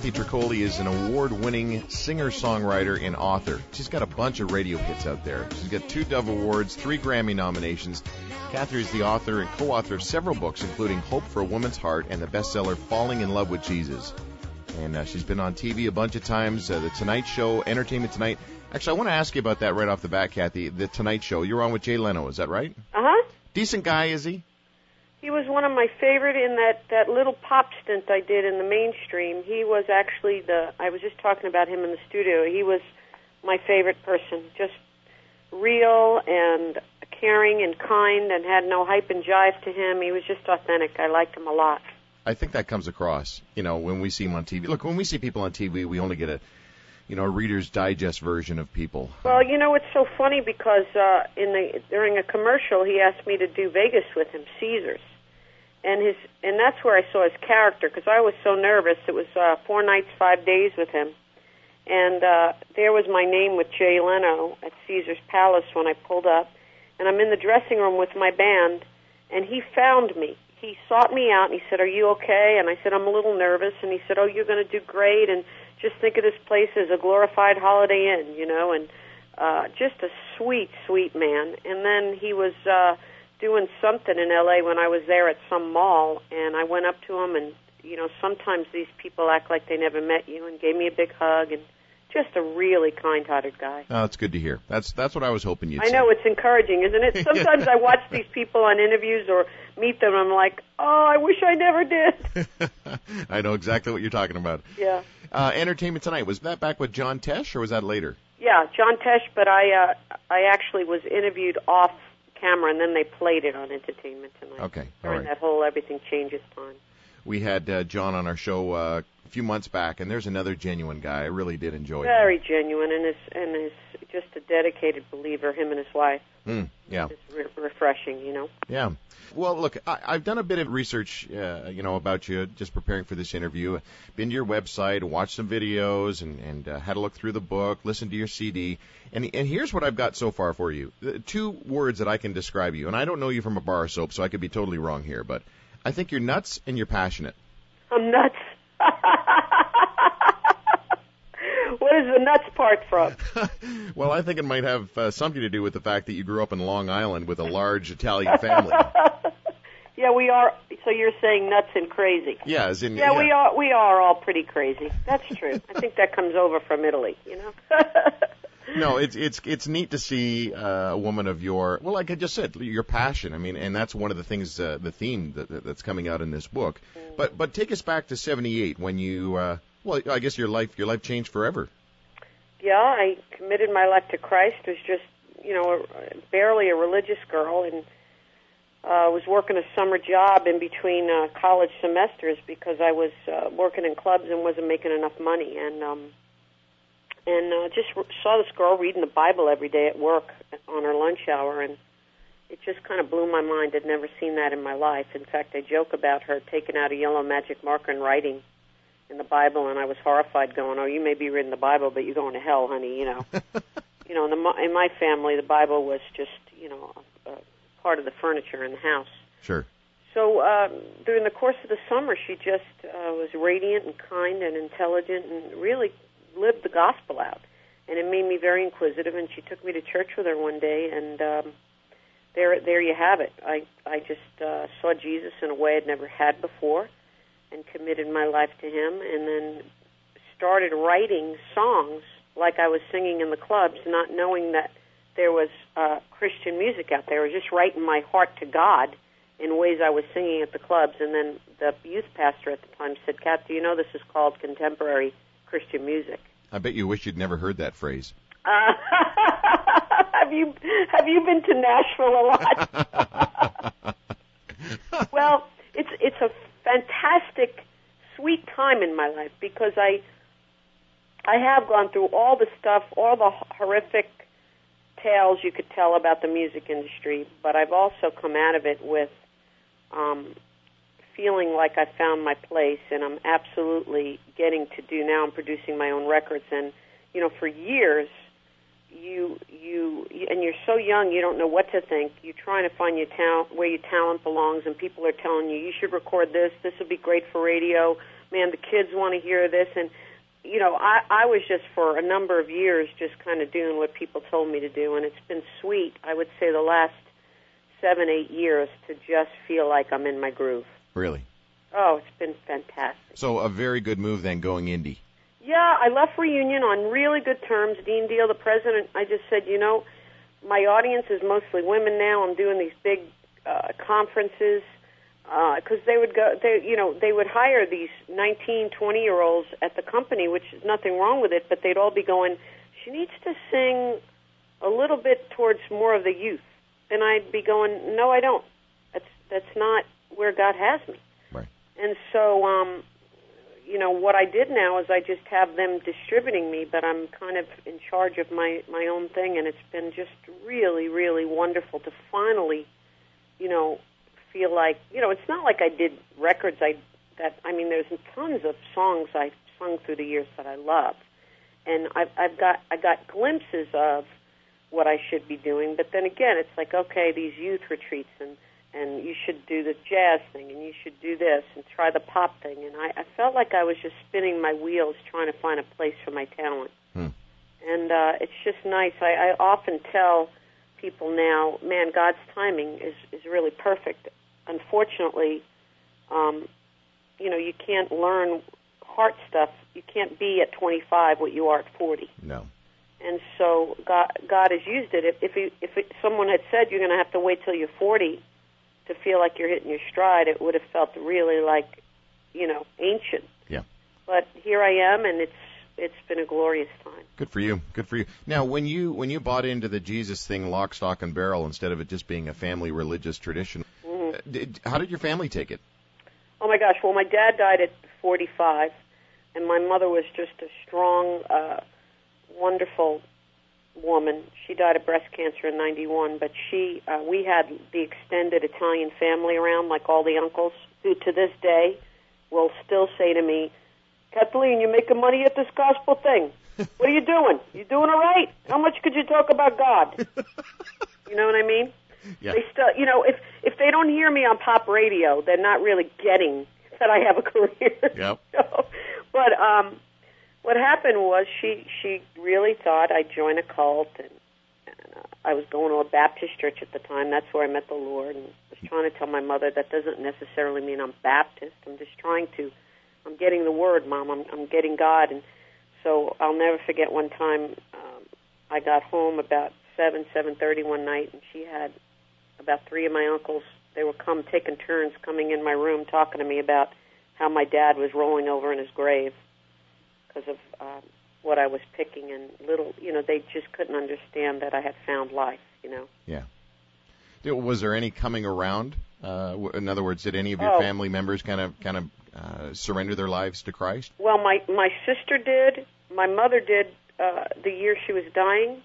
Kathy Tricoli is an award-winning singer-songwriter and author. She's got a bunch of radio hits out there. She's got 2 Dove Awards, 3 Grammy nominations. Kathy is the author and co-author of several books, including Hope for a Woman's Heart and the bestseller Falling in Love with Jesus. And she's been on TV a bunch of times, The Tonight Show, Entertainment Tonight. Actually, I want to ask you about that right off the bat, Kathy. The Tonight Show. You're on with Jay Leno, is that right? Uh-huh. Decent guy, is he? He was one of my favorite in that little pop stint I did in the mainstream. He was actually I was just talking about him in the studio. He was my favorite person, just real and caring and kind and had no hype and jive to him. He was just authentic. I liked him a lot. I think that comes across, when we see him on TV. Look, when we see people on TV, we only get a Reader's Digest version of people. Well, it's so funny because during a commercial, he asked me to do Vegas with him, Caesars, and that's where I saw his character because I was so nervous. It was 4 nights, 5 days with him, and there was my name with Jay Leno at Caesars Palace when I pulled up, and I'm in the dressing room with my band, and he found me. He sought me out, and he said, "Are you okay?" And I said, "I'm a little nervous." And he said, "Oh, you're going to do great, and just think of this place as a glorified Holiday Inn, and just a sweet, sweet man." And then he was doing something in L.A. when I was there at some mall, and I went up to him, and, sometimes these people act like they never met you, and gave me a big hug, and just a really kind-hearted guy. Oh, that's good to hear. That's what I was hoping you'd say. I know, it's encouraging, isn't it? Sometimes I watch these people on interviews or meet them, and I'm like, oh, I wish I never did. I know exactly what you're talking about. Yeah. Entertainment Tonight, was that back with John Tesh, or was that later? Yeah, John Tesh, but I actually was interviewed off camera, and then they played it on Entertainment Tonight. Okay, all during right. that whole Everything Changes time. We had John on our show a few months back, and there's another genuine guy. I really did enjoy him. Very genuine, and is just a dedicated believer, him and his wife. Yeah. It's refreshing, Yeah. Well, look, I've done a bit of research, about you, just preparing for this interview. Been to your website, watched some videos, and had a look through the book, listened to your CD. And here's what I've got so far for you. 2 words that I can describe you. And I don't know you from a bar of soap, so I could be totally wrong here, but I think you're nuts and you're passionate. I'm nuts. What is the nuts part from? Well, I think it might have something to do with the fact that you grew up in Long Island with a large Italian family. Yeah, we are. So you're saying nuts and crazy? Yeah, as in. Yeah, we are all pretty crazy. That's true. I think that comes over from Italy. No, it's neat to see a woman of your, well, like I just said, your passion. I mean, and that's one of the things, the theme that's coming out in this book. But take us back to '78 when you, well, I guess your life changed forever. Yeah, I committed my life to Christ. Was just, barely a religious girl, and was working a summer job in between college semesters because I was working in clubs and wasn't making enough money, and just saw this girl reading the Bible every day at work on her lunch hour, and it just kind of blew my mind. I'd never seen that in my life. In fact, I joke about her taking out a yellow magic marker and writing in the Bible, and I was horrified, going, "Oh, you may be reading the Bible, but you're going to hell, honey." In my family, the Bible was just, part of the furniture in the house. Sure. So during the course of the summer, she just was radiant and kind and intelligent and really lived the gospel out. And it made me very inquisitive, and she took me to church with her one day, and there you have it. I just saw Jesus in a way I'd never had before and committed my life to him, and then started writing songs like I was singing in the clubs, not knowing that there was Christian music out there. I was just writing my heart to God in ways I was singing at the clubs. And then the youth pastor at the time said, "Kat, do you know this is called contemporary Christian music?" I bet you wish you'd never heard that phrase. Have you been to Nashville a lot? Well, it's a fantastic, sweet time in my life because I have gone through all the stuff, all the horrific tales you could tell about the music industry, but I've also come out of it with feeling like I found my place, and I'm absolutely getting to do now. I'm producing my own records, and for years, you're so young, you don't know what to think. You're trying to find your talent, where your talent belongs, and people are telling you should record this. This will be great for radio. man, the kids want to hear this. And, you know, I was just for a number of years just kind of doing what people told me to do, and it's been sweet, I would say the last 7-8 years, to just feel like I'm in my groove. Really? Oh, it's been fantastic. So a very good move then, going indie. Yeah, I left Reunion on really good terms. Dean Deal, the president, I just said, you know, my audience is mostly women now. I'm doing these big conferences because they would hire these 19, 20-year-olds at the company, which is nothing wrong with it, but they'd all be going, she needs to sing a little bit towards more of the youth. And I'd be going, no, I don't. That's not where God has me. Right. And so, you know, what I did now is I just have them distributing me, but I'm kind of in charge of my own thing, and it's been just really, really wonderful to finally, you know, feel like, you know, it's not like I did records I mean, there's tons of songs I've sung through the years that I love, and I got glimpses of what I should be doing, but then again, it's like, okay, these youth retreats, and you should do the jazz thing, and you should do this, and try the pop thing, and I felt like I was just spinning my wheels trying to find a place for my talent. And it's just nice. I often tell people now, man, God's timing is really perfect. Unfortunately, you know, you can't learn heart stuff. You can't be at 25 what you are at 40. No. And so God has used it. If someone had said you're going to have to wait till you're 40 to feel like you're hitting your stride, it would have felt really like, you know, ancient. Yeah. But here I am, and it's been a glorious time. Good for you. Good for you. Now, when you bought into the Jesus thing, lock, stock, and barrel, instead of it just being a family religious tradition, how did your family take it? Oh my gosh! Well, my dad died at 45, and my mother was just a strong, wonderful woman. She died of breast cancer in '91, but we had the extended Italian family around, like all the uncles, who to this day will still say to me, Kathleen, you making money at this gospel thing? What are you doing? You doing all right? How much could you talk about God? You know what I mean? Yeah. They still, you know, if they don't hear me on pop radio, they're not really getting that I have a career. Yep. But what happened was she really thought I'd join a cult, and I was going to a Baptist church at the time. That's where I met the Lord, and was trying to tell my mother that doesn't necessarily mean I'm Baptist. I'm just I'm getting the word, Mom. I'm getting God. And so I'll never forget one time I got home about 7:30 one night, and she had about 3 of my uncles. They were taking turns coming in my room talking to me about how my dad was rolling over in his grave because of what I was picking, and they just couldn't understand that I had found life, you know. Yeah. Was there any coming around? In other words, did any of your family members kind of surrender their lives to Christ? Well, my sister did. My mother did the year she was dying.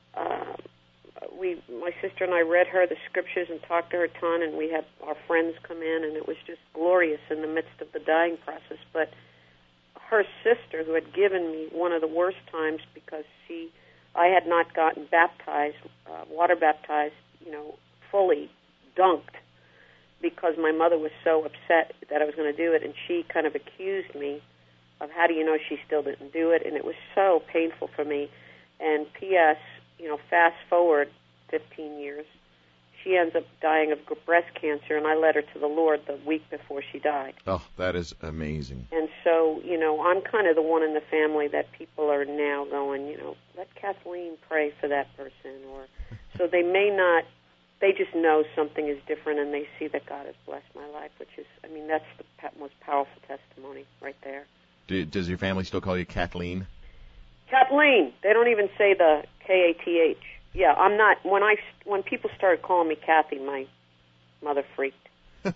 My sister and I read her the scriptures and talked to her a ton, and we had our friends come in, and it was just glorious in the midst of the dying process. But her sister, who had given me one of the worst times because I had not gotten baptized, water baptized, fully dunked, because my mother was so upset that I was going to do it, and she kind of accused me of, how do you know she still didn't do it? And it was so painful for me. And P.S., fast forward 15 years, she ends up dying of breast cancer, and I led her to the Lord the week before she died. Oh, that is amazing. And so, I'm kind of the one in the family that people are now going, let Kathleen pray for that person. So they may not, they just know something is different, and they see that God has blessed my life, which is, that's the most powerful testimony right there. Does your family still call you Kathleen? Kathleen. They don't even say the K-A-T-H. Yeah, I'm not. When people started calling me Kathy, my mother freaked. I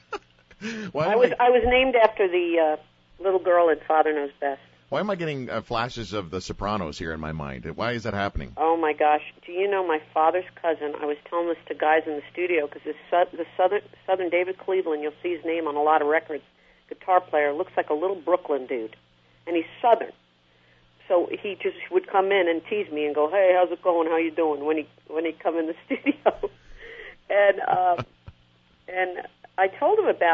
was named after the little girl in Father Knows Best. Why am I getting flashes of The Sopranos here in my mind? Why is that happening? Oh my gosh! Do you know my father's cousin? I was telling this to guys in the studio because the Southern David Cleveland. You'll see his name on a lot of records. Guitar player, looks like a little Brooklyn dude, and he's Southern. So he just would come in and tease me and go, "Hey, how's it going? How you doing?" When he'd come in the studio, and I told him about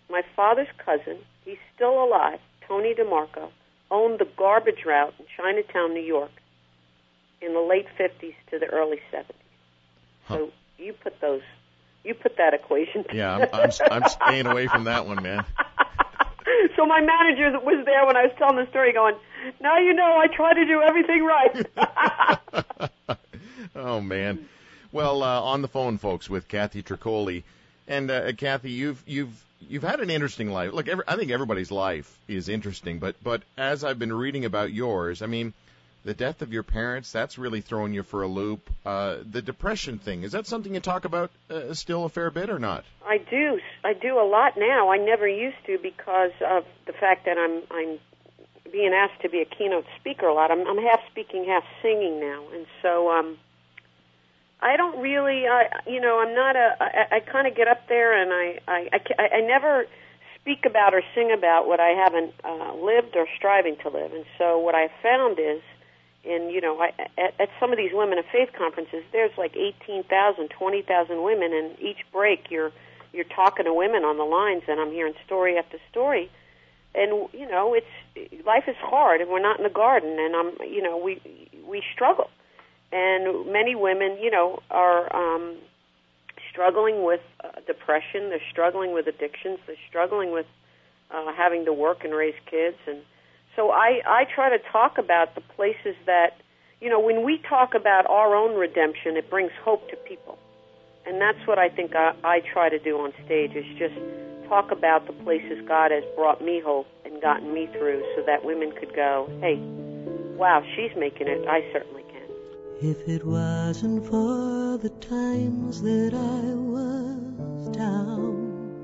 my father's cousin, he's still alive, Tony DeMarco, owned the garbage route in Chinatown, New York, in the late 50s to the early 70s. Huh. So you put that equation together. Yeah, I'm staying away from that one, man. So my manager was there when I was telling the story going, now you know I try to do everything right. Oh, man. Well, on the phone, folks, with Kathy Tricoli. And, Kathy, you've had an interesting life. Look, I think everybody's life is interesting, but as I've been reading about yours, I mean, the death of your parents, that's really thrown you for a loop. The depression thing, is that something you talk about still a fair bit or not? I do a lot now. I never used to because of the fact that I'm being asked to be a keynote speaker a lot. I'm half speaking, half singing now, and so I don't really, I'm not I kind of get up there and I never speak about or sing about what I haven't lived or striving to live, and so what I found is, at some of these women of faith conferences, there's like 18,000, 20,000 women, and each break you're talking to women on the lines, and I'm hearing story after story. And it's life is hard, and we're not in the garden, and we struggle, and many women are struggling with depression. They're struggling with addictions. They're struggling with having to work and raise kids, and so I try to talk about the places that, when we talk about our own redemption, it brings hope to people. And that's what I think I try to do on stage, is just talk about the places God has brought me hope and gotten me through so that women could go, hey, wow, she's making it. I certainly can. If it wasn't for the times that I was down,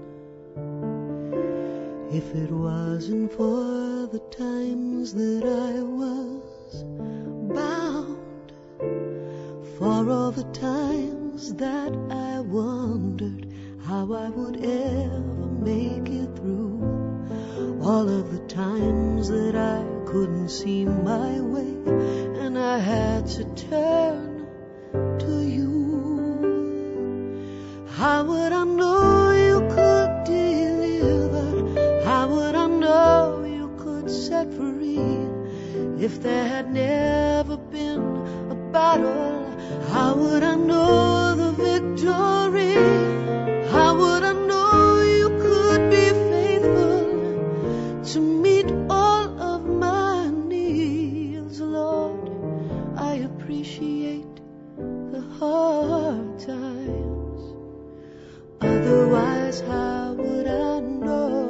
if it wasn't for the times that I was bound, for all the times that I wondered how I would ever make it through, all of the times that I couldn't see my way and I had to turn to you, how would I know you could deliver? How would I know you could set free if there had never been a battle? How would I know the victory? How would I know you could be faithful to meet all of my needs? Lord, I appreciate the hard times. Otherwise, how would I know?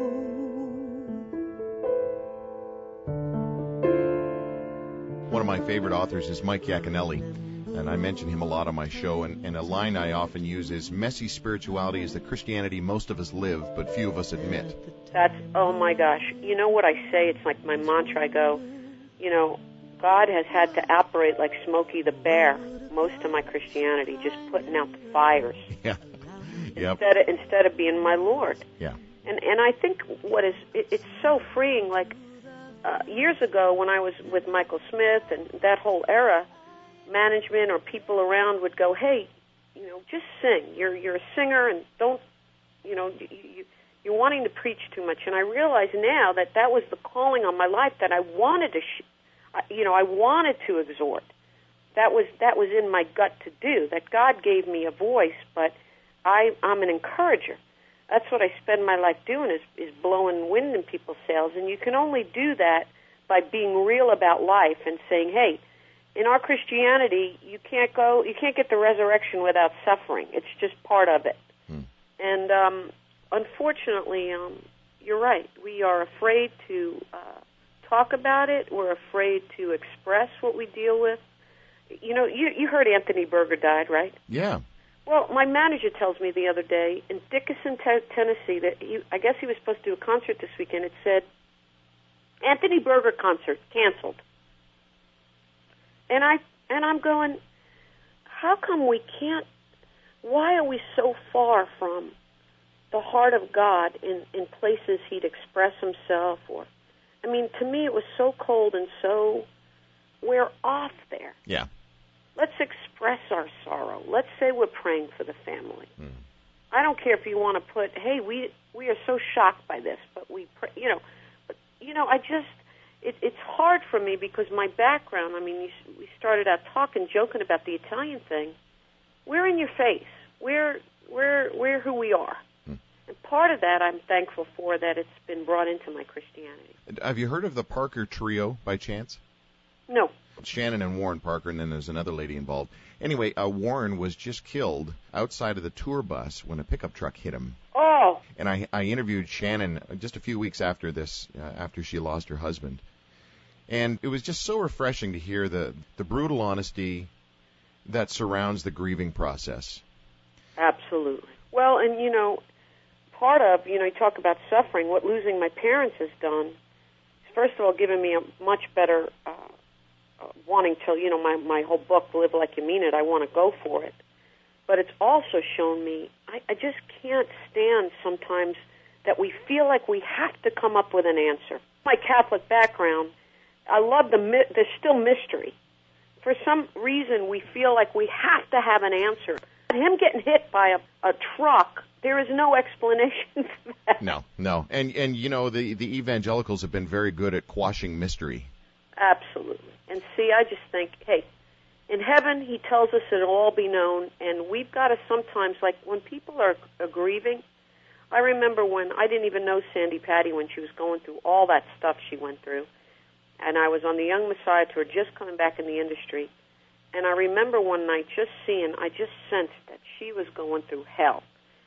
One of my favorite authors is Mike Yaconelli, and I mention him a lot on my show, and a line I often use is, messy spirituality is the Christianity most of us live, but few of us admit. That's, oh my gosh, you know what I say? It's like my mantra. I go, God has had to operate like Smokey the Bear most of my Christianity, just putting out the fires. Yeah. Yep. Instead of being my Lord. Yeah. And I think it's so freeing. Like years ago when I was with Michael Smith and that whole era, management or people around would go, hey, just sing. You're a singer, and don't, you're wanting to preach too much. And I realize now that was the calling on my life, that I wanted to, I wanted to exhort. That was in my gut to do. That God gave me a voice, but I'm an encourager. That's what I spend my life doing, is blowing wind in people's sails. And you can only do that by being real about life and saying, hey, in our Christianity, you can't get the resurrection without suffering. It's just part of it. And unfortunately, you're right. We are afraid to talk about it. We're afraid to express what we deal with. You heard Anthony Berger died, right? Yeah. Well, my manager tells me the other day in Dickinson, Tennessee, that I guess he was supposed to do a concert this weekend. It said, Anthony Berger concert canceled. And I'm going, how come we can't? Why are we so far from the heart of God in places He'd express Himself? To me, it was so cold and so, we're off there. Yeah. Let's express our sorrow. Let's say we're praying for the family. I don't care if you want to put, hey, we are so shocked by this, but I just, it's hard for me because my background, I mean, we started out joking about the Italian thing. We're in your face. We're who we are. And part of that I'm thankful for, that it's been brought into my Christianity. Have you heard of the Parker Trio by chance? No. Shannon and Warren Parker, and then there's another lady involved. Anyway, Warren was just killed outside of the tour bus when a pickup truck hit him. Oh. And I interviewed Shannon just a few weeks after this, after she lost her husband. And it was just so refreshing to hear the brutal honesty that surrounds the grieving process. Absolutely. Well, and, part of, you talk about suffering, what losing my parents has done is, first of all, given me a much better wanting to, my whole book, Live Like You Mean It, I want to go for it. But it's also shown me, I just can't stand sometimes that we feel like we have to come up with an answer. My Catholic background, I love there's still mystery. For some reason, we feel like we have to have an answer. Him getting hit by a truck, there is no explanation for that. No. And the evangelicals have been very good at quashing mystery. Absolutely. And see, I just think, hey, in heaven, he tells us it'll all be known, and we've got to sometimes, like when people are grieving, I remember when I didn't even know Sandy Patty when she was going through all that stuff she went through, and I was on the Young Messiah tour, just coming back in the industry, and I remember one night I just sensed that she was going through hell.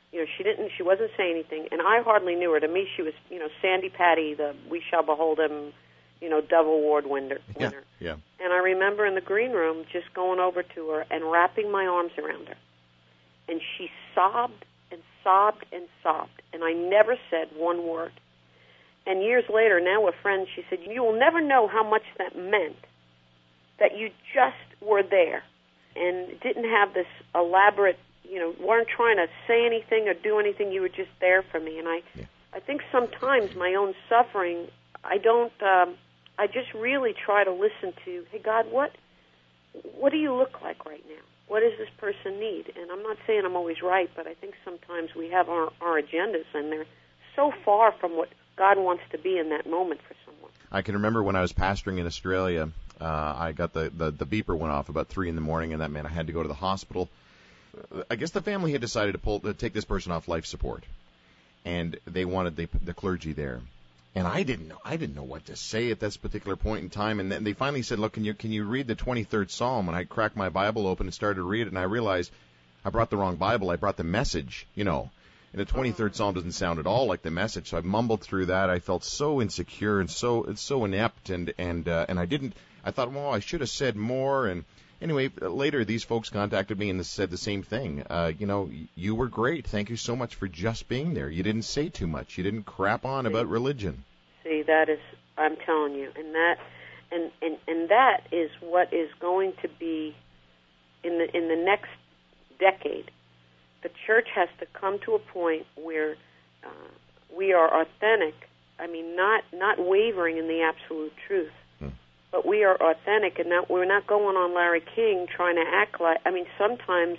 She wasn't saying anything, and I hardly knew her. To me, she was, Sandy Patty, the We Shall Behold Him, Dove Award winner. Yeah. And I remember in the green room just going over to her and wrapping my arms around her. And she sobbed and sobbed and sobbed, and I never said one word. And years later, now we're friends, she said, you will never know how much that meant, that you just were there and didn't have this elaborate, weren't trying to say anything or do anything, you were just there for me. And I think sometimes my own suffering, I just really try to listen to, hey, God, what do you look like right now? What does this person need? And I'm not saying I'm always right, but I think sometimes we have our agendas, and they're so far from what God wants to be in that moment for someone. I can remember when I was pastoring in Australia, I got the beeper went off about 3 a.m, and that meant I had to go to the hospital. I guess the family had decided to take this person off life support, and they wanted the clergy there. And I didn't know what to say at this particular point in time. And then they finally said, look, can you read the 23rd Psalm? And I cracked my Bible open and started to read it, and I realized I brought the wrong Bible. I brought the Message, And the 23rd Psalm doesn't sound at all like the Message. So I mumbled through that. I felt so insecure and so inept, and I thought, well, I should have said more. And anyway, later these folks contacted me and said the same thing. You were great. Thank you so much for just being there. You didn't say too much. You didn't crap on about religion. See, that is, I'm telling you, and that is what is going to be in the next decade. The church has to come to a point where we are authentic. I mean, not wavering in the absolute truth. But we are authentic, and we're not going on Larry King trying to act like. I mean, sometimes,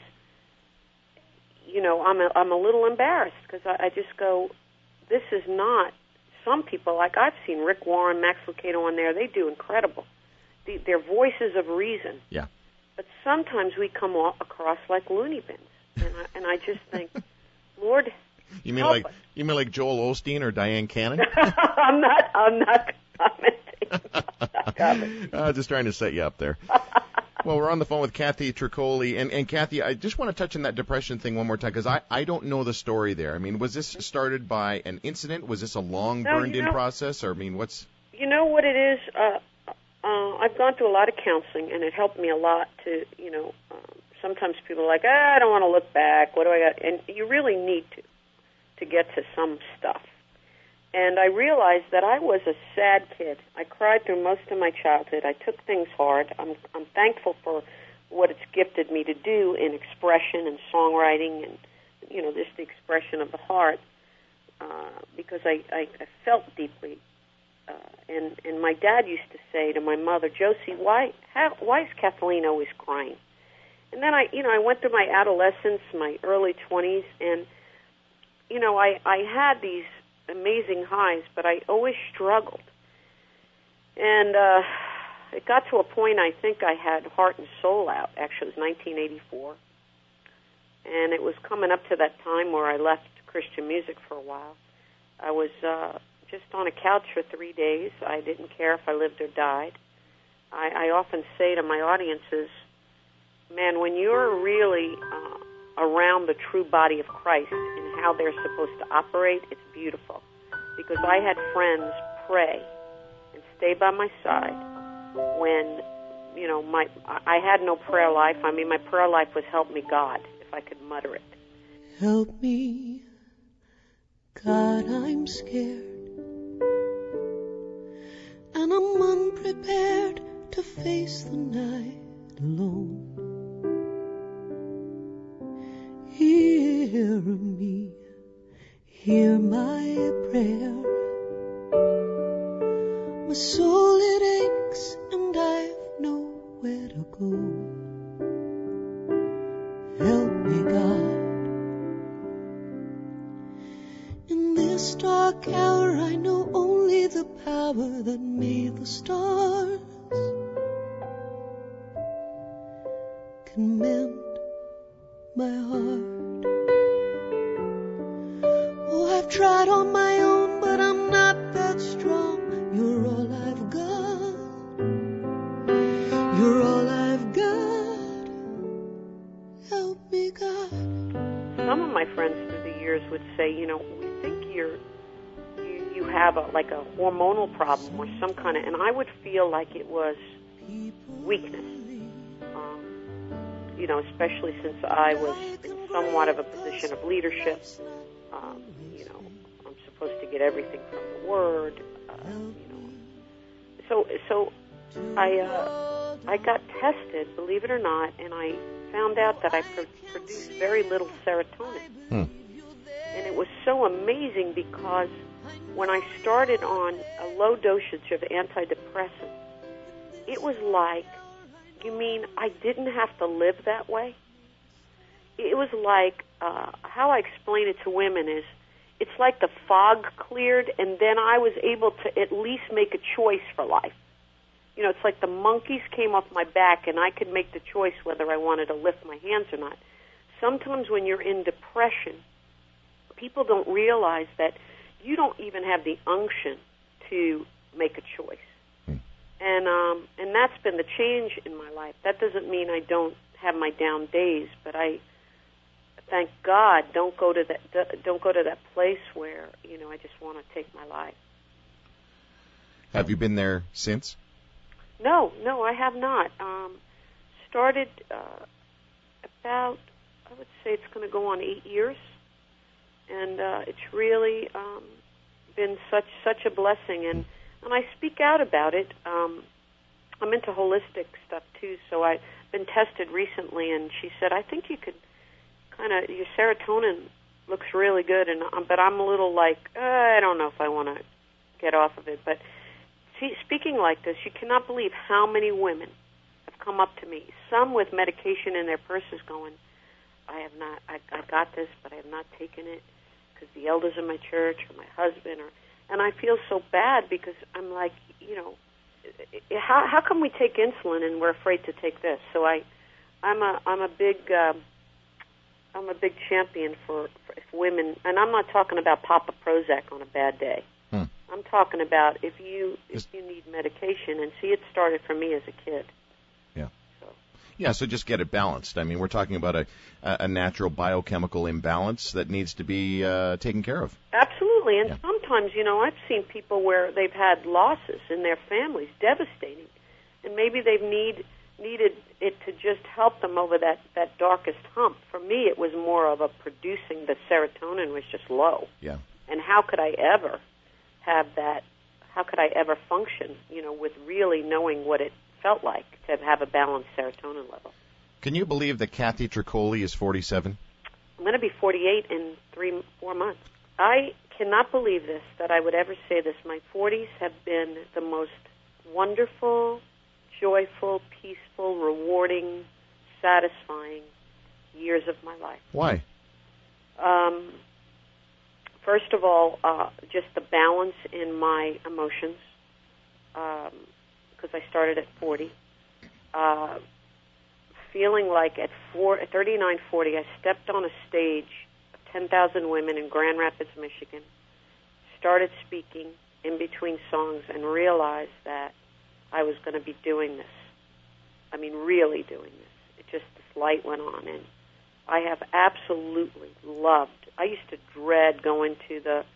I'm a little embarrassed because I just go, this is not. Some people, like I've seen Rick Warren, Max Lucado on there, they do incredible. They're voices of reason. Yeah. But sometimes we come across like looney bins, and I just think, Lord, you mean like Joel Osteen or Diane Cannon? I'm not commenting. Just trying to set you up there. Well, we're on the phone with Kathy Tricoli. And Kathy, I just want to touch on that depression thing one more time, because I don't know the story there. I mean, was this started by an incident? Was this a long burned-in process? Or, I mean, what's... You know what it is? I've gone through a lot of counseling, and it helped me a lot to, sometimes people are like, I don't want to look back. What do I got? And you really need to get to some stuff. And I realized that I was a sad kid. I cried through most of my childhood. I took things hard. I'm thankful for what it's gifted me to do in expression and songwriting and, just the expression of the heart, because I felt deeply. And my dad used to say to my mother, Josie, why is Kathleen always crying? And then I went through my adolescence, my early 20s, and I had these amazing highs, but I always struggled. And it got to a point I think I had Heart and Soul out. Actually, it was 1984. And it was coming up to that time where I left Christian music for a while. I was just on a couch for 3 days. I didn't care if I lived or died. I often say to my audiences, man, when you're really around the true body of Christ and how they're supposed to operate, it's beautiful. Because I had friends pray and stay by my side when, I had no prayer life. I mean, my prayer life was help me God, if I could mutter it. Help me, God, I'm scared, and I'm unprepared to face the night alone. Hear me, hear my prayer. My soul, it aches, and I've nowhere to go. Help me, God. In this dark hour, I know only the power that made the stars can mend my heart. Oh, I've tried on my own, but I'm not that strong. You're all I've got. You're all I've got. Help me, God. Some of my friends through the years would say, we think you have a hormonal problem or some kind of, and I would feel like it was weakness. Especially since I was in somewhat of a position of leadership. I'm supposed to get everything from the Word. So I got tested, believe it or not, and I found out that I produced very little serotonin. And it was so amazing because when I started on a low dosage of antidepressants, it was like, you mean I didn't have to live that way? It was like, how I explain it to women is, it's like the fog cleared, and then I was able to at least make a choice for life. It's like the monkeys came off my back, and I could make the choice whether I wanted to lift my hands or not. Sometimes when you're in depression, people don't realize that you don't even have the unction to make a choice. And that's been the change in my life. That doesn't mean I don't have my down days, but I thank God don't go to that place where I just want to take my life. Have you been there since? No, I have not. Started about, I would say it's going to go on 8 years, and it's really been such a blessing. And I speak out about it. I'm into holistic stuff, too, so I've been tested recently, and she said, I think you could your serotonin looks really good, but I'm a little like, I don't know if I want to get off of it. But speaking like this, you cannot believe how many women have come up to me, some with medication in their purses going, I got this, but I have not taken it because the elders in my church or my husband, and I feel so bad because I'm like, how come we take insulin and we're afraid to take this? So I'm a big champion for women, and I'm not talking about pop a Prozac on a bad day. I'm talking about if you need medication, and see, it started for me as a kid. Yeah, so just get it balanced. I mean, we're talking about a natural biochemical imbalance that needs to be taken care of. Absolutely, and sometimes, I've seen people where they've had losses in their families, devastating, and maybe they've needed it to just help them over that darkest hump. For me, it was more of a producing the serotonin was just low. Yeah. And how could I ever have that? How could I ever function, with really knowing what it felt like to have a balanced serotonin level? Can you believe that Kathy Tricoli is 47? I'm going to be 48 in 3-4 months. I cannot believe this, that I would ever say this. My 40s have been the most wonderful, joyful, peaceful, rewarding, satisfying years of my life. Why? First of all, just the balance in my emotions, because I started at 40. Feeling like at 39, 40, I stepped on a stage of 10,000 women in Grand Rapids, Michigan, started speaking in between songs, and realized that I was going to be doing this. I mean, really doing this. It just, this light went on, and I have absolutely loved. I used to dread going to the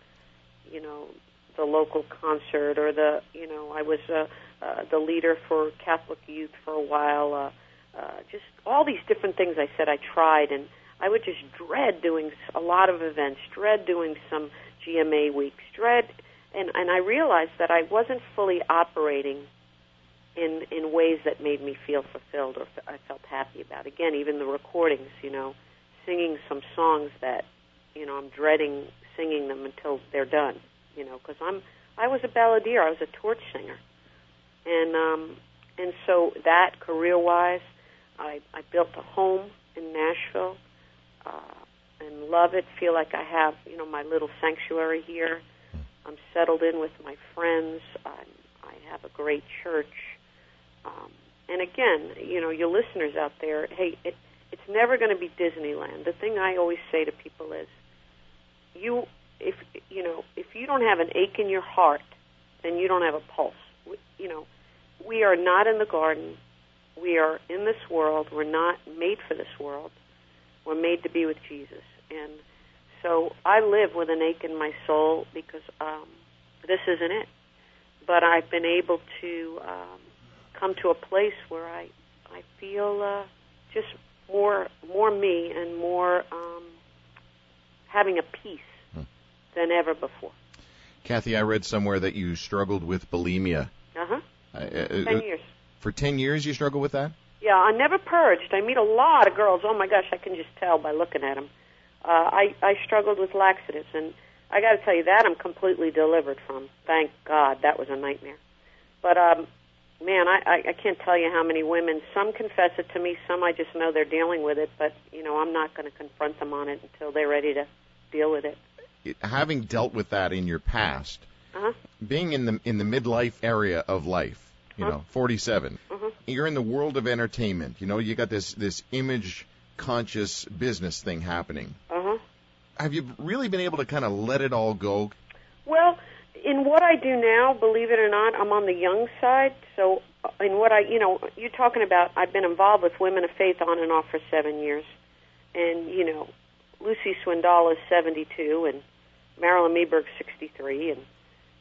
local concert, or I was the leader for Catholic youth for a while. Just all these different things I said I tried, and I would just dread doing a lot of events, dread doing some GMA weeks, and I realized that I wasn't fully operating in ways that made me feel fulfilled or I felt happy about. Again, even the recordings, singing some songs that, I'm dreading singing them until they're done, because I was a balladeer, I was a torch singer. And so that, career-wise, I built a home in Nashville and love it, feel like I have, my little sanctuary here. I'm settled in with my friends. I have a great church. And again, your listeners out there, hey, it's never going to be Disneyland. The thing I always say to people is, if you don't have an ache in your heart, then you don't have a pulse. We are not in the garden. We are in this world. We're not made for this world. We're made to be with Jesus. And so I live with an ache in my soul because this isn't it. But I've been able to come to a place where I feel just more me and more having a peace than ever before. Kathy, I read somewhere that you struggled with bulimia. 10 years. For 10 years you struggled with that? Yeah, I never purged. I meet a lot of girls. Oh, my gosh, I can just tell by looking at them. I struggled with laxatives, and I got to tell you that I'm completely delivered from. Thank God. That was a nightmare. But, man, I can't tell you how many women, some confess it to me, some I just know they're dealing with it, but, I'm not going to confront them on it until they're ready to deal with it. Having dealt with that in your past, being in the midlife area of life, 47, you're in the world of entertainment. You got this image-conscious business thing happening. Have you really been able to kind of let it all go? Well, in what I do now, believe it or not, I'm on the young side. So in what you're talking about, I've been involved with Women of Faith on and off for 7 years. And, Lucy Swindoll is 72, and Marilyn Meeberg's 63, and,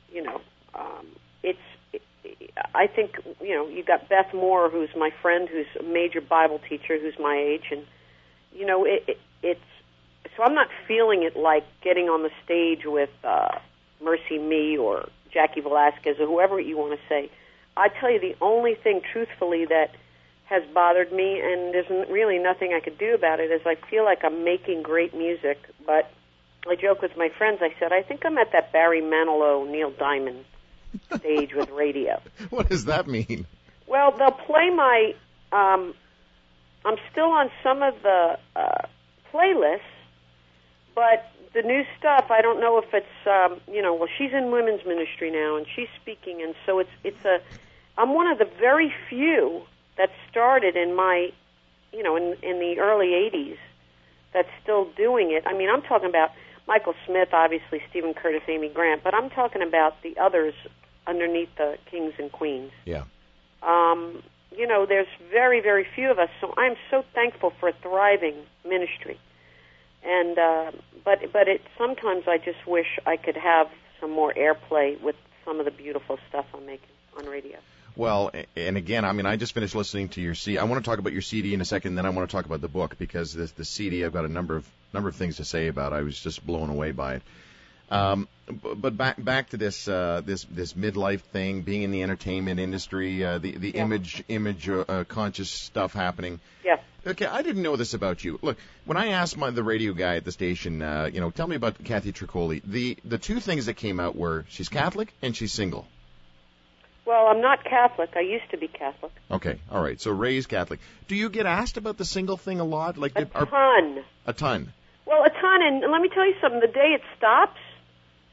I think, you got Beth Moore, who's my friend, who's a major Bible teacher, who's my age, and, it's, so I'm not feeling it like getting on the stage with Mercy Me or Jackie Velasquez or whoever you want to say. I tell you, the only thing, truthfully, that has bothered me, and there's really nothing I could do about it, is I feel like I'm making great music, but I joke with my friends, I said, I think I'm at that Barry Manilow, Neil Diamond stage with radio. What does that mean? Well, they'll play my, I'm still on some of the playlists, but the new stuff, I don't know if it's, she's in women's ministry now, and she's speaking, and so I'm one of the very few that started in my, in the early 80s that's still doing it. I mean, I'm talking about Michael Smith, obviously, Stephen Curtis, Amy Grant, but I'm talking about the others underneath the kings and queens. Yeah. There's very, very few of us, so I'm so thankful for a thriving ministry. And but sometimes I just wish I could have some more airplay with some of the beautiful stuff I'm making on radio. Well, and again, I mean, I just finished listening to your CD. I want to talk about your CD in a second, then I want to talk about the book, because the CD I've got a number of things to say about. I was just blown away by it. But back to this midlife thing, being in the entertainment industry, the image conscious stuff happening. Yeah. Okay, I didn't know this about you. Look, when I asked the radio guy at the station, tell me about Kathy Troccoli. The two things that came out were she's Catholic and she's single. Well, I'm not Catholic. I used to be Catholic. Okay, all right. So raised Catholic. Do you get asked about the single thing a lot? A ton. A ton. Well, a ton, and let me tell you something. The day it stops,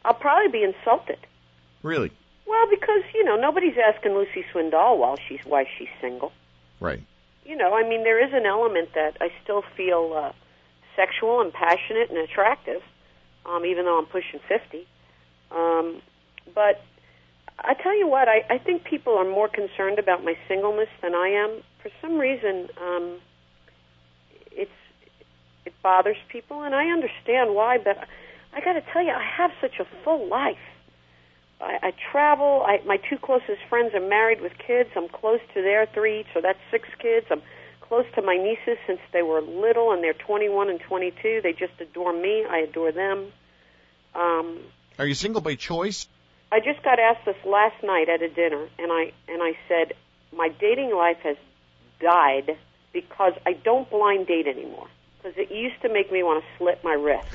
I'll probably be insulted. Really? Well, because, nobody's asking Lucy Swindoll why she's single. Right. I mean, there is an element that I still feel sexual and passionate and attractive, even though I'm pushing 50. But I tell you what, I think people are more concerned about my singleness than I am. For some reason, it bothers people, and I understand why, but I got to tell you, I have such a full life. I travel. My two closest friends are married with kids. I'm close to their 3 each, so that's 6 kids. I'm close to my nieces since they were little, and they're 21 and 22. They just adore me. I adore them. Are you single by choice? I just got asked this last night at a dinner, and I said, my dating life has died because I don't blind date anymore. Because it used to make me want to slit my wrist.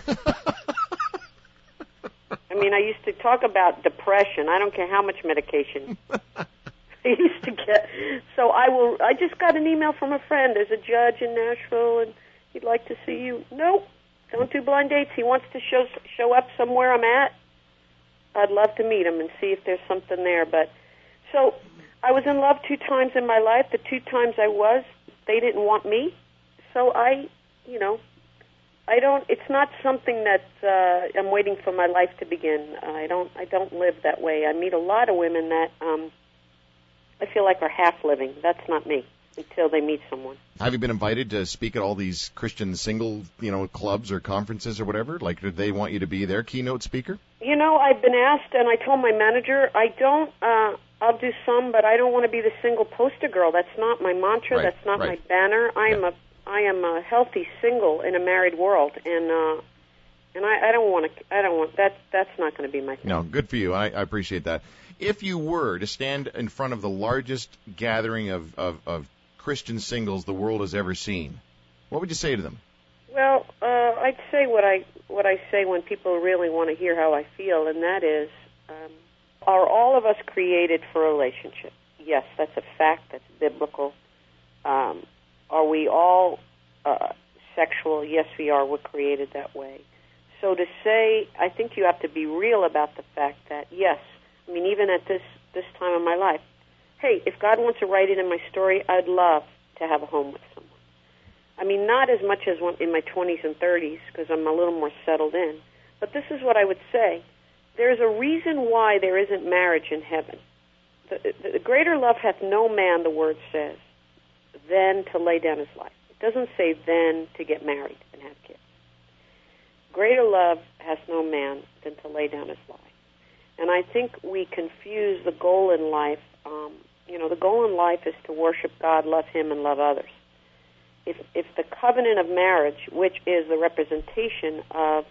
I mean, I used to talk about depression. I don't care how much medication I used to get. So I just got an email from a friend. There's a judge in Nashville, and he'd like to see you. Nope, don't do blind dates. He wants to show up somewhere I'm at. I'd love to meet him and see if there's something there. But so I was in love 2 times in my life. The 2 times they didn't want me. So it's not something that I'm waiting for my life to begin. I don't live that way. I meet a lot of women that I feel like are half living. That's not me until they meet someone. Have you been invited to speak at all these Christian single, clubs or conferences or whatever? Like, did they want you to be their keynote speaker? I've been asked, and I told my manager, I'll do some, but I don't want to be the single poster girl. That's not my mantra. Right, That's not right. my banner. I am a healthy single in a married world, and I don't want that. That's not going to be my thing. No, good for you. I appreciate that. If you were to stand in front of the largest gathering of Christian singles the world has ever seen, what would you say to them? Well, I'd say what I say when people really want to hear how I feel, and that is, are all of us created for a relationship? Yes, that's a fact. That's biblical. Are we all sexual? Yes, we are. We're created that way. So to say, I think you have to be real about the fact that, yes, I mean, even at this time in my life, hey, if God wants to write it in my story, I'd love to have a home with someone. I mean, not as much as in my 20s and 30s, because I'm a little more settled in. But this is what I would say. There's a reason why there isn't marriage in heaven. The greater love hath no man, the word says, than to lay down his life. It doesn't say then to get married and have kids. Greater love hath no man than to lay down his life. And I think we confuse the goal in life. The goal in life is to worship God, love Him, and love others. If the covenant of marriage, which is the representation of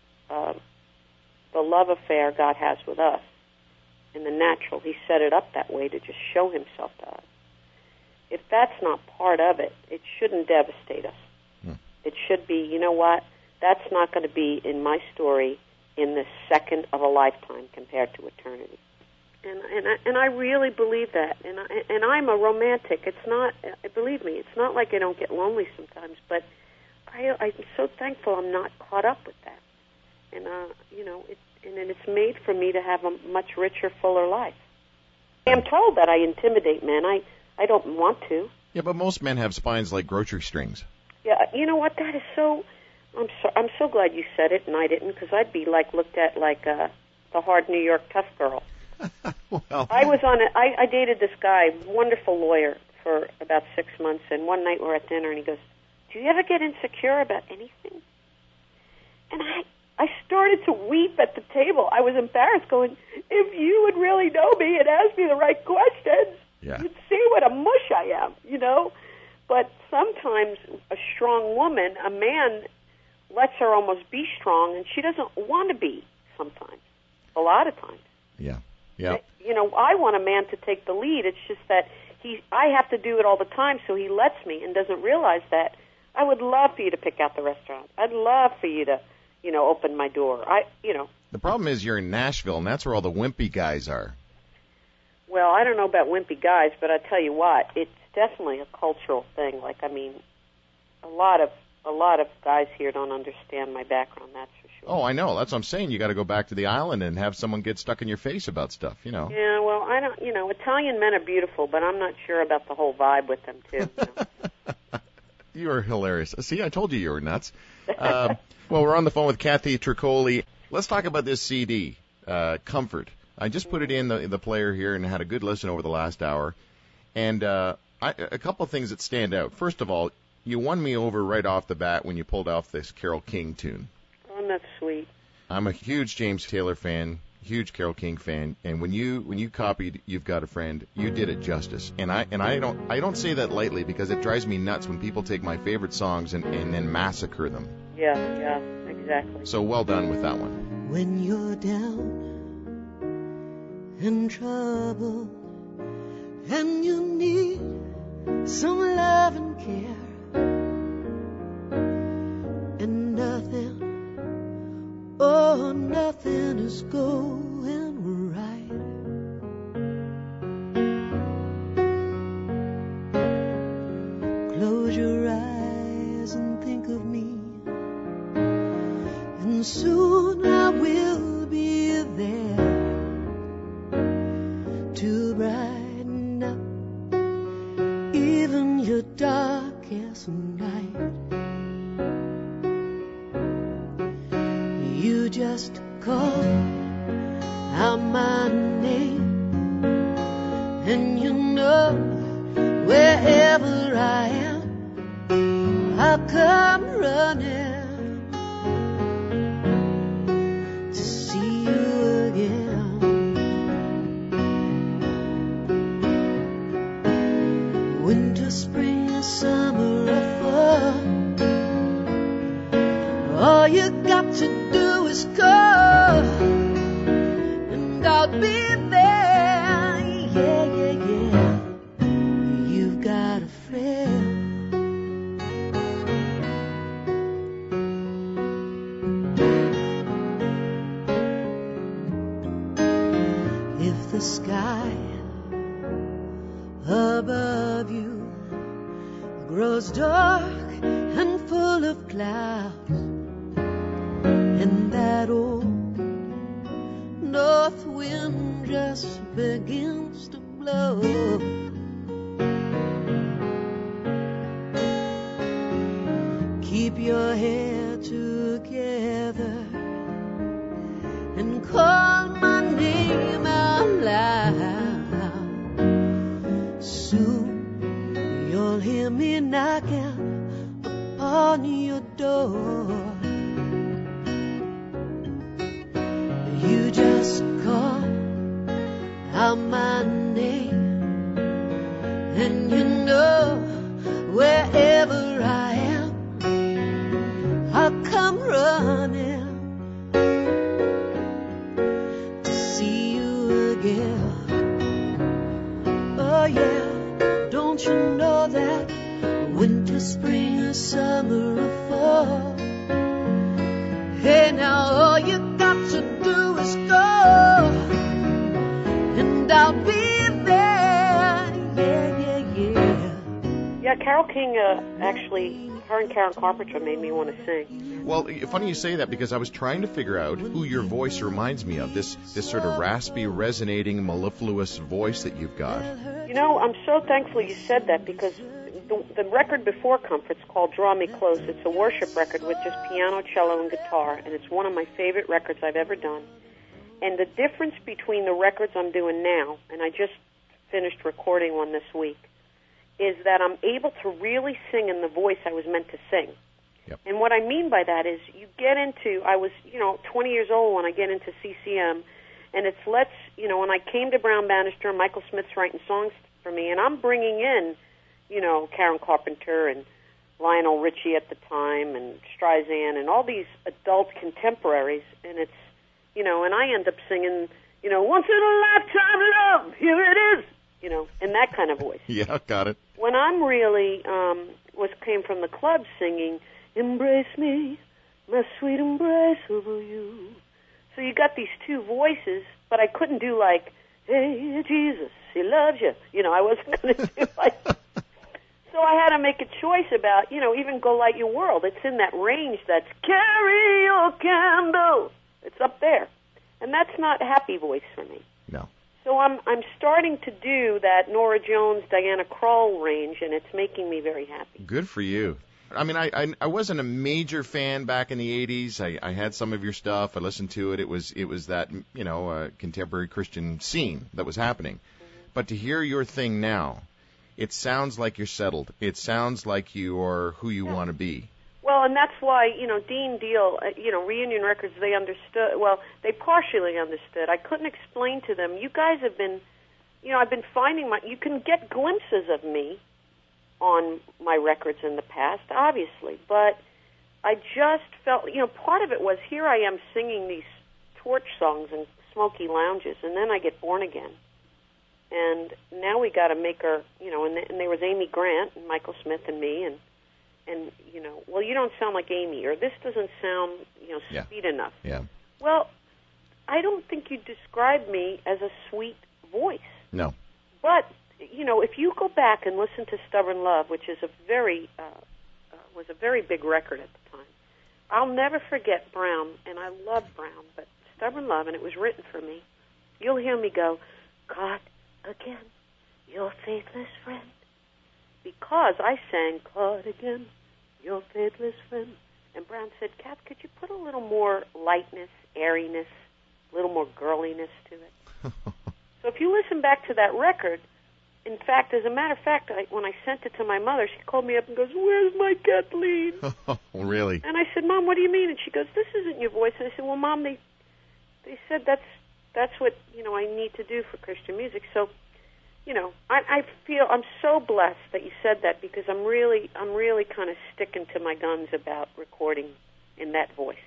the love affair God has with us, in the natural, He set it up that way to just show Himself to us. If that's not part of it, it shouldn't devastate us. It should be, you know what, that's not going to be in my story in the second of a lifetime compared to eternity. And I really believe that. And I'm a romantic. It's not, believe me, it's not like I don't get lonely sometimes, but I'm so thankful I'm not caught up with that. And, it's made for me to have a much richer, fuller life. I'm told that I intimidate men. I don't want to. Yeah, but most men have spines like grocery strings. Yeah, you know what? That is so. I'm so glad you said it, and I didn't, because I'd be looked at like the hard New York tough girl. Well, I dated this guy, wonderful lawyer, for about 6 months, and one night we're at dinner, and he goes, "Do you ever get insecure about anything?" And I started to weep at the table. I was embarrassed, going, "If you would really know me and ask me the right questions, you'd see what a mush I am, But sometimes a strong woman, a man, lets her almost be strong, and she doesn't want to be sometimes, a lot of times. Yeah. I want a man to take the lead. It's just that I have to do it all the time, so he lets me and doesn't realize that. I would love for you to pick out the restaurant. I'd love for you to, open my door. The problem is you're in Nashville, and that's where all the wimpy guys are. Well, I don't know about wimpy guys, but I tell you what, it's definitely a cultural thing. A lot of a lot of guys here don't understand my background, that's for sure. Oh, I know. That's what I'm saying. You got to go back to the island and have someone get stuck in your face about stuff, you know. Yeah, well, I don't, Italian men are beautiful, but I'm not sure about the whole vibe with them, too. You are hilarious. See, I told you were nuts. Well, we're on the phone with Kathy Tricoli. Let's talk about this CD, Comfort. I just put it in the player here and had a good listen over the last hour. And a couple of things that stand out. First of all, you won me over right off the bat when you pulled off this Carole King tune. Oh, that's sweet. I'm a huge James Taylor fan, huge Carole King fan, and when you copied "You've Got a Friend," you did it justice. And I don't say that lightly because it drives me nuts when people take my favorite songs and then massacre them. Yeah, exactly. So well done with that one. When you're down in trouble and you need some love and care, and nothing is going right. Close your eyes and think of me, and soon I will be there to brighten up even your darkest night. You just call out my name, and you know wherever I am, I'll come running to see you again. Winter, spring, summer, or fall, all you got to do is call, and I'll be there. Yeah. You've got a friend. If the sky above you grows dark and full of clouds, and that old north wind just begins to blow, keep your hair together and call my name out loud. Soon you'll hear me knocking upon your door. You just call out my name, and you know wherever I am, I'll come running to see you again. Oh yeah, don't you know that winter, spring, or summer, or fall, hey now all you got to do is go, and I'll be there. Yeah. Yeah, Carole King, actually, her and Karen Carpenter made me want to sing. Well, funny you say that because I was trying to figure out who your voice reminds me of, this sort of raspy, resonating, mellifluous voice that you've got. I'm so thankful you said that because the record before Comfort's called Draw Me Close. It's a worship record with just piano, cello, and guitar, and it's one of my favorite records I've ever done. And the difference between the records I'm doing now, and I just finished recording one this week, is that I'm able to really sing in the voice I was meant to sing. Yep. And what I mean by that is you get into, I was, 20 years old when I get into CCM, and it's when I came to Brown Bannister, Michael Smith's writing songs for me, and I'm bringing in, Karen Carpenter and Lionel Richie at the time and Streisand and all these adult contemporaries, and it's, and I end up singing, once in a lifetime love, here it is, in that kind of voice. Yeah, got it. When I'm really, came from the club singing, embrace me, my sweet embrace over you. So you got these two voices, but I couldn't do like, hey, Jesus, he loves you. I wasn't going to do like. So So I had to make a choice about, even Go Light Your World. It's in that range that's carry your candle. It's up there. And that's not happy voice for me. No. So I'm starting to do that Nora Jones, Diana Krall range, and it's making me very happy. Good for you. I mean, I wasn't a major fan back in the 80s. I had some of your stuff. I listened to it. It was that, contemporary Christian scene that was happening. Mm-hmm. But to hear your thing now, it sounds like you're settled. It sounds like you are who you want to be. Well, and that's why, Dean Deal, Reunion Records, they understood. Well, they partially understood. I couldn't explain to them. You guys have been, I've been finding you can get glimpses of me on my records in the past, obviously. But I just felt, part of it was here I am singing these torch songs in smoky lounges, and then I get born again. And now we got to make her, and there was Amy Grant and Michael Smith and me, and well, you don't sound like Amy, or this doesn't sound, sweet enough. Yeah. Well, I don't think you describe me as a sweet voice. No. But, if you go back and listen to Stubborn Love, which is was a very big record at the time, I'll never forget Brown, and I love Brown, but Stubborn Love, and it was written for me. You'll hear me go, God, again, your faithless friend. Because I sang, God, again, your faithless friend. And Brown said, Kath, could you put a little more lightness, airiness, a little more girliness to it? So if you listen back to that record, in fact, as a matter of fact, when I sent it to my mother, she called me up and goes, where's my Kathleen? Oh, really? And I said, Mom, what do you mean? And she goes, this isn't your voice. And I said, well, Mom, they said that's what, I need to do for Christian music. So, I feel I'm so blessed that you said that, because I'm really kind of sticking to my guns about recording in that voice.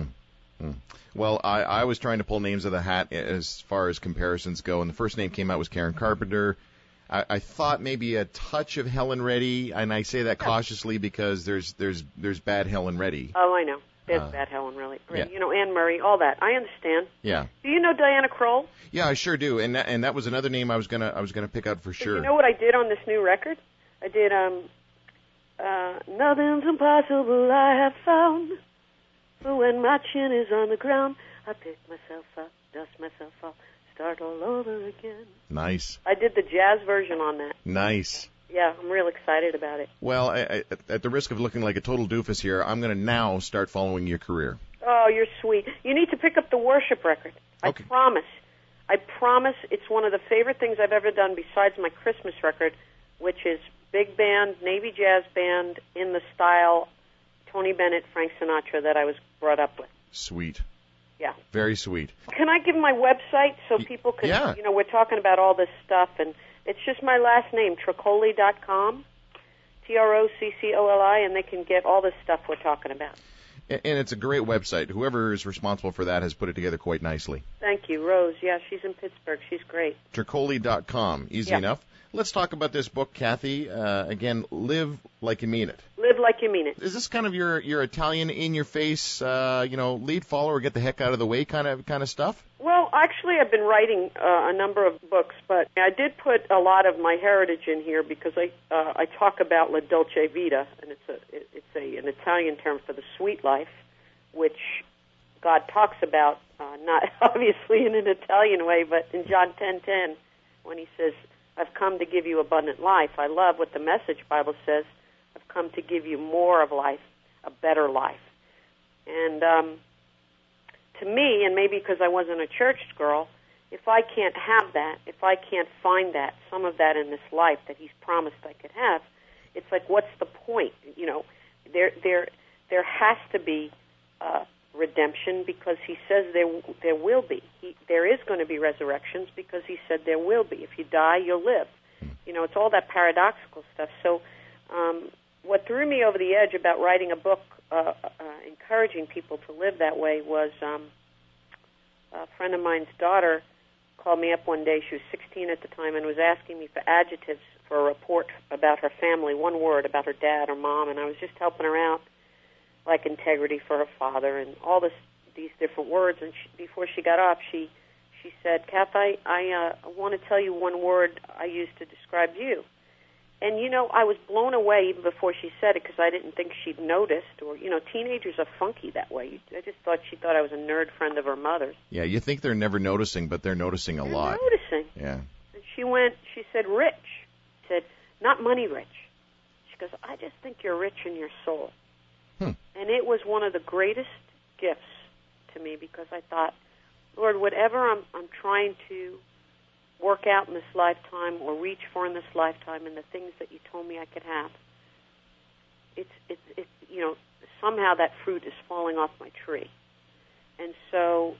Well, I was trying to pull names of the hat as far as comparisons go, and the first name came out was Karen Carpenter. I thought maybe a touch of Helen Reddy, and I say that cautiously because there's bad Helen Reddy. Oh, I know. There's bad Helen Reddy. Yeah. Anne Murray, all that. I understand. Yeah. Do you know Diana Krall? Yeah, I sure do, and that was another name I was gonna pick out for sure. You know what I did on this new record? I did Nothing's Impossible I have found, but when my chin is on the ground, I pick myself up, dust myself off, start all over again. Nice. I did the jazz version on that. Nice. Yeah, I'm real excited about it. Well, at the risk of looking like a total doofus here, I'm going to now start following your career. Oh, you're sweet. You need to pick up the Worship record. Okay. I promise it's one of the favorite things I've ever done besides my Christmas record, which is big band, Navy jazz band in the style Tony Bennett, Frank Sinatra that I was brought up with. Sweet. Yeah. Very sweet. Can I give my website so people can, we're talking about all this stuff, and it's just my last name, Troccoli.com, Troccoli, and they can get all this stuff we're talking about. And it's a great website. Whoever is responsible for that has put it together quite nicely. Thank you, Rose. Yeah, she's in Pittsburgh. She's great. Troccoli.com. Easy enough. Let's talk about this book, Kathy. Again, Live Like You Mean It. Live Like You Mean It. Is this kind of your Italian in-your-face, lead follower, get the heck out of the way kind of stuff? Well, actually, I've been writing a number of books, but I did put a lot of my heritage in here because I talk about La Dolce Vita, and it's an Italian term for the sweet life, which God talks about, not obviously in an Italian way, but in John 10:10, when he says, I've come to give you abundant life. I love what the Message Bible says. I've come to give you more of life, a better life. And to me, and maybe because I wasn't a church girl, if I can't have that, if I can't find that, some of that in this life that he's promised I could have, it's like, what's the point? There has to be redemption because he says there will be. There is going to be resurrections because he said there will be. If you die, you'll live. It's all that paradoxical stuff. So what threw me over the edge about writing a book encouraging people to live that way was a friend of mine's daughter called me up one day. She was 16 at the time and was asking me for adjectives for a report about her family, one word about her dad or mom, and I was just helping her out, like integrity for her father and all these different words. And before she got up, she said, Kath, I want to tell you one word I used to describe you. And, I was blown away even before she said it because I didn't think she'd noticed. Or, teenagers are funky that way. I just thought she thought I was a nerd friend of her mother's. Yeah, you think they're never noticing, but they're noticing a lot. They're noticing. Yeah. And she said, rich. She said, not money rich. She goes, I just think you're rich in your soul. And it was one of the greatest gifts to me because I thought, Lord, whatever I'm trying to work out in this lifetime or reach for in this lifetime and the things that you told me I could have, it's somehow that fruit is falling off my tree. And so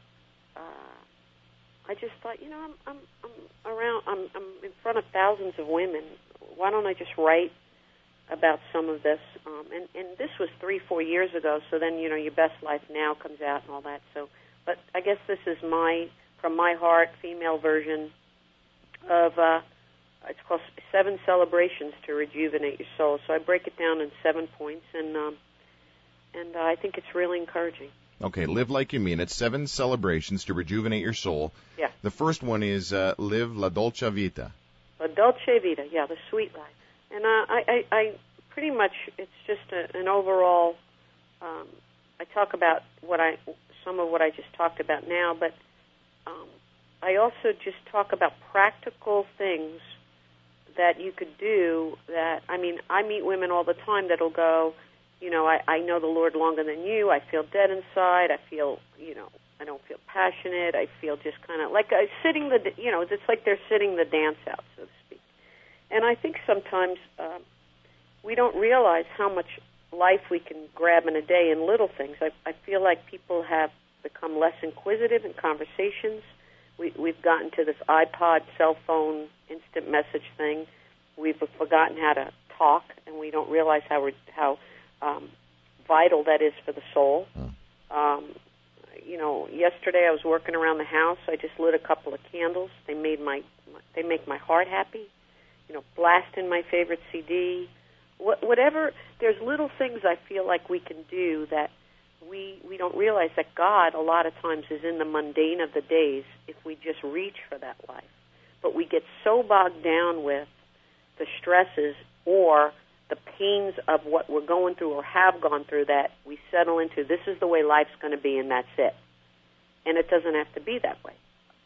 I just thought, I'm in front of thousands of women. Why don't I just write about some of this? And this was 3-4 years ago, so then, Your Best Life Now comes out and all that. So, but I guess this is from my heart, female version of, it's called 7 Celebrations to Rejuvenate Your Soul. So I break it down in 7 points, and I think it's really encouraging. Okay, Live Like You Mean It, 7 Celebrations to Rejuvenate Your Soul. Yeah. The first one is Live La Dolce Vita. La Dolce Vita, yeah, the sweet life. And I pretty much, it's just an overall, I talk about some of what I just talked about now, but I also just talk about practical things that you could do that, I meet women all the time that'll go, I know the Lord longer than you, I feel dead inside, I feel, I don't feel passionate, I feel just kind of like it's like they're sitting the dance out, so to speak. And I think sometimes we don't realize how much life we can grab in a day in little things. I feel like people have become less inquisitive in conversations. We've gotten to this iPod, cell phone, instant message thing. We've forgotten how to talk, and we don't realize how vital that is for the soul. Yesterday I was working around the house. I just lit a couple of candles. They make my heart happy. Blasting my favorite CD. Whatever. There's little things I feel like we can do that we don't realize that God a lot of times is in the mundane of the days if we just reach for that life. But we get so bogged down with the stresses or the pains of what we're going through or have gone through that we settle into this is the way life's going to be and that's it. And it doesn't have to be that way.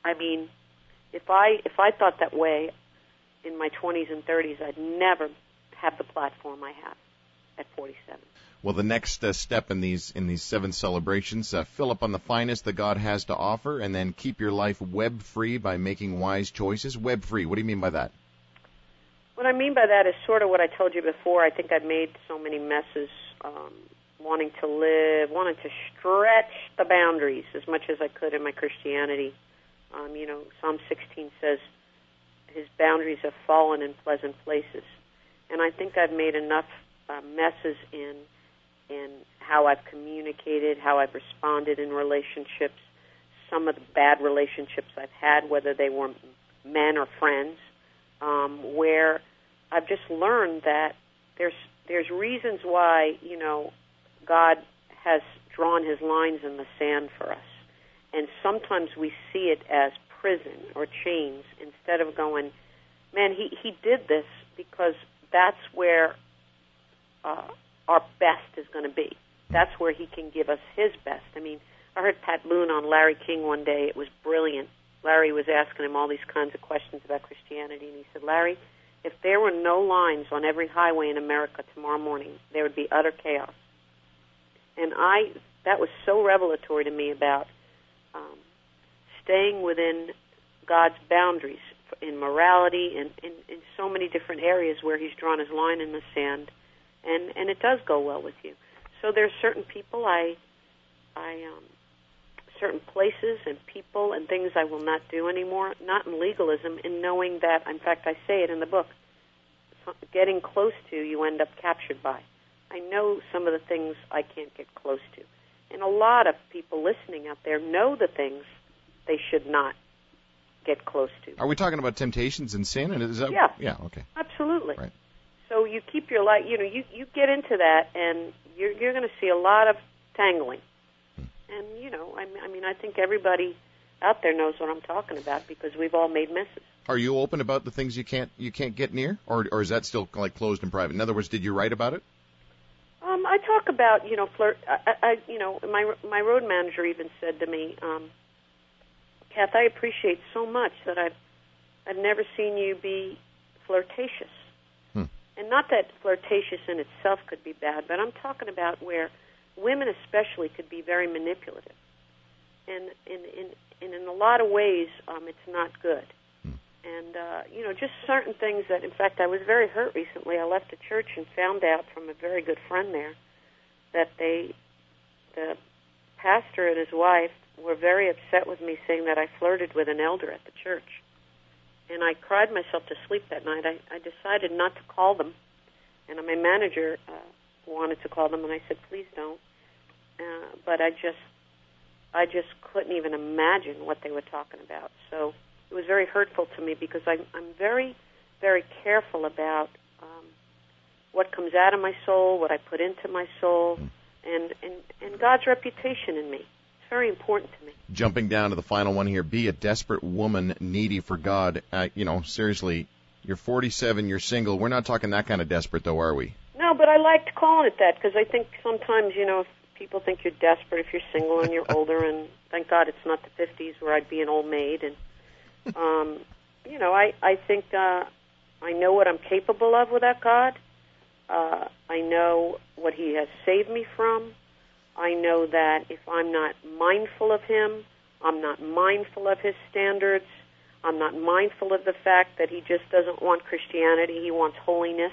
If I thought that way in my 20s and 30s, I'd never have the platform I have at 47. Well, the next step in these 7 celebrations, fill up on the finest that God has to offer, and then keep your life web-free by making wise choices. Web-free, what do you mean by that? What I mean by that is sort of what I told you before. I think I've made so many messes, wanting to stretch the boundaries as much as I could in my Christianity. Psalm 16 says, His boundaries have fallen in pleasant places. And I think I've made enough messes in how I've communicated, how I've responded in relationships, some of the bad relationships I've had, whether they were men or friends, where I've just learned that there's reasons why, God has drawn His lines in the sand for us. And sometimes we see it as prison or chains instead of going, man, he did this because that's where our best is going to be. That's where He can give us His best. I heard Pat Boone on Larry King one day. It was brilliant. Larry was asking him all these kinds of questions about Christianity, and he said, Larry, if there were no lines on every highway in America tomorrow morning, there would be utter chaos. And that was so revelatory to me about staying within God's boundaries in morality and in so many different areas where He's drawn His line in the sand, and it does go well with you. So there's certain people certain places and people and things I will not do anymore, not in legalism, in knowing that, in fact, I say it in the book, getting close to, you end up captured by. I know some of the things I can't get close to. And a lot of people listening out there know the things they should not get close to. Are we talking about temptations and sin? And is that, yeah, okay. Absolutely. Right. So you keep your life, you get into that, and you're going to see a lot of tangling. And, I think everybody out there knows what I'm talking about because we've all made messes. Are you open about the things you can't get near, or is that still like closed and private? In other words, did you write about it? I talk about, flirt. My road manager even said to me, Kath, I appreciate so much that I've never seen you be flirtatious. And not that flirtatious in itself could be bad, but I'm talking about where women especially could be very manipulative. And in a lot of ways, it's not good. And, just certain things that, in fact, I was very hurt recently. I left the church and found out from a very good friend there that the pastor and his wife were very upset with me, saying that I flirted with an elder at the church. And I cried myself to sleep that night. I decided not to call them. And my manager wanted to call them, and I said, please don't. But I just couldn't even imagine what they were talking about. So it was very hurtful to me because I'm very, very careful about what comes out of my soul, what I put into my soul, and God's reputation in me. It's very important to me. Jumping down to the final one here, be a desperate woman needy for God. Seriously, you're 47, you're single. We're not talking that kind of desperate, though, are we? No, but I liked calling it that because I think sometimes, if people think you're desperate if you're single and you're older, and thank God it's not the 50s where I'd be an old maid. And, I think I know what I'm capable of without God. I know what He has saved me from. I know that if I'm not mindful of Him, I'm not mindful of His standards, I'm not mindful of the fact that He just doesn't want Christianity, He wants holiness.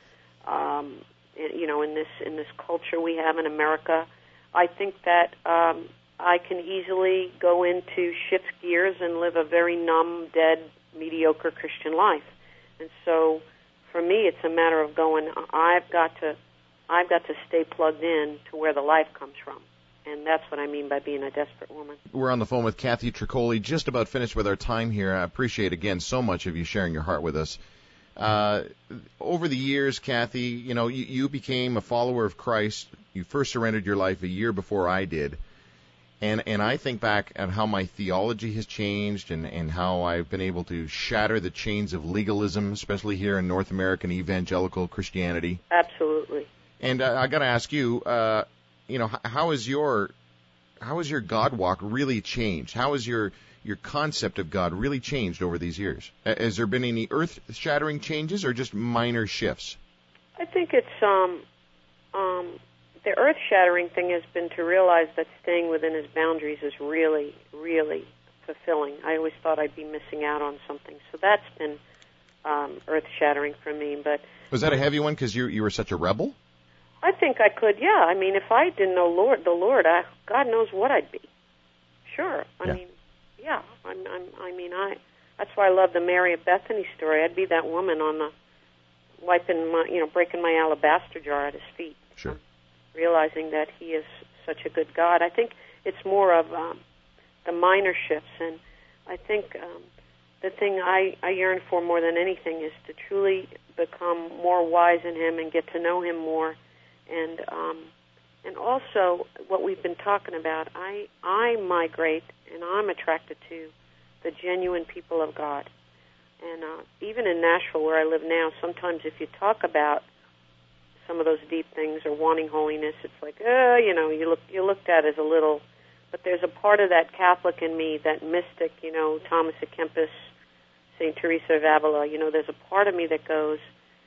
In this culture we have in America, I think that I can easily go into shift gears and live a very numb, dead, mediocre Christian life. And so, for me, it's a matter of going. I've got to stay plugged in to where the life comes from. And that's what I mean by being a desperate woman. We're on the phone with Kathy Troccoli, just about finished with our time here. I appreciate, again, so much of you sharing your heart with us. Over the years, Kathy, you became a follower of Christ. You first surrendered your life a year before I did. And I think back at how my theology has changed and how I've been able to shatter the chains of legalism, especially here in North American evangelical Christianity. Absolutely. And I got to ask you, how has your God walk really changed? How has your concept of God really changed over these years? Has there been any earth-shattering changes or just minor shifts? I think it's the earth-shattering thing has been to realize that staying within His boundaries is really, really fulfilling. I always thought I'd be missing out on something, so that's been earth-shattering for me. But was that a heavy one because you were such a rebel? I think I could, yeah. I mean, if I didn't know the Lord, God knows what I'd be. Sure. I mean, yeah. That's why I love the Mary of Bethany story. I'd be that woman on the breaking my alabaster jar at His feet. Sure. Realizing that He is such a good God. I think it's more of the minor shifts, and I think the thing I yearn for more than anything is to truly become more wise in Him and get to know Him more. And also what we've been talking about, I migrate and I'm attracted to the genuine people of God. And even in Nashville, where I live now, sometimes if you talk about some of those deep things or wanting holiness, it's like, you're looked at as a little. But there's a part of that Catholic in me, that mystic, Thomas à Kempis, St. Teresa of Avila. There's a part of me that goes,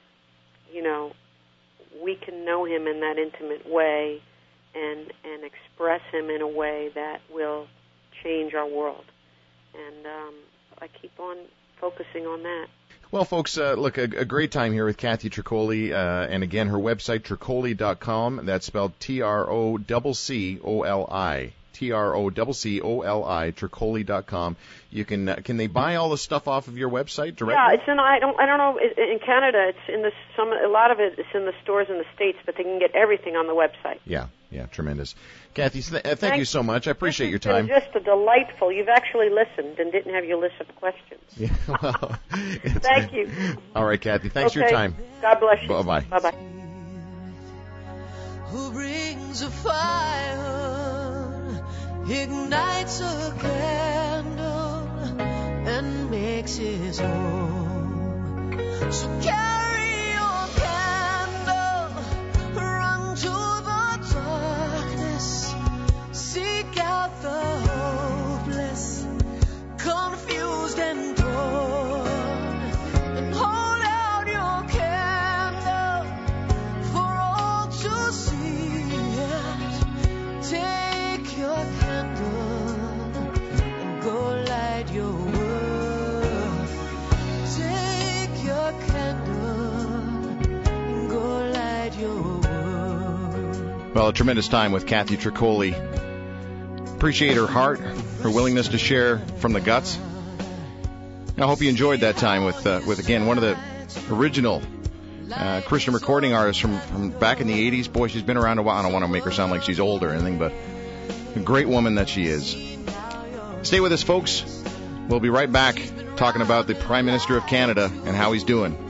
we can know Him in that intimate way and express Him in a way that will change our world. And I keep on focusing on that. Well, folks, look, a great time here with Kathy Troccoli, and again, her website, Troccoli.com. That's spelled TROCCOLI. TROCCOLI, Troccoli.com. You can they buy all the stuff off of your website directly? Yeah, it's in I don't know, in Canada it's in a lot of it is in the stores in the States, but they can get everything on the website. Yeah, tremendous. Kathy, thank you so much. I appreciate your time. It's just a delightful. You've actually listened and didn't have your list of questions. Yeah, well, thank you. All right, Kathy. Thanks for your time. God bless you. Bye-bye. Bye-bye. Who brings a fire, ignites a candle, and makes makes his home. So carry your candle, run to the darkness, seek out the hopeless, confused and torn, and hold out your candle for all to see. Take your candle and go light your world. Take your candle and go light your world. Well, a tremendous time with Kathy Troccoli. Appreciate her heart, her willingness to share from the guts. I hope you enjoyed that time with again, one of the original Christian recording artists from back in the 80s. Boy, she's been around a while. I don't want to make her sound like she's old or anything, but a great woman that she is. Stay with us, folks. We'll be right back talking about the Prime Minister of Canada and how he's doing.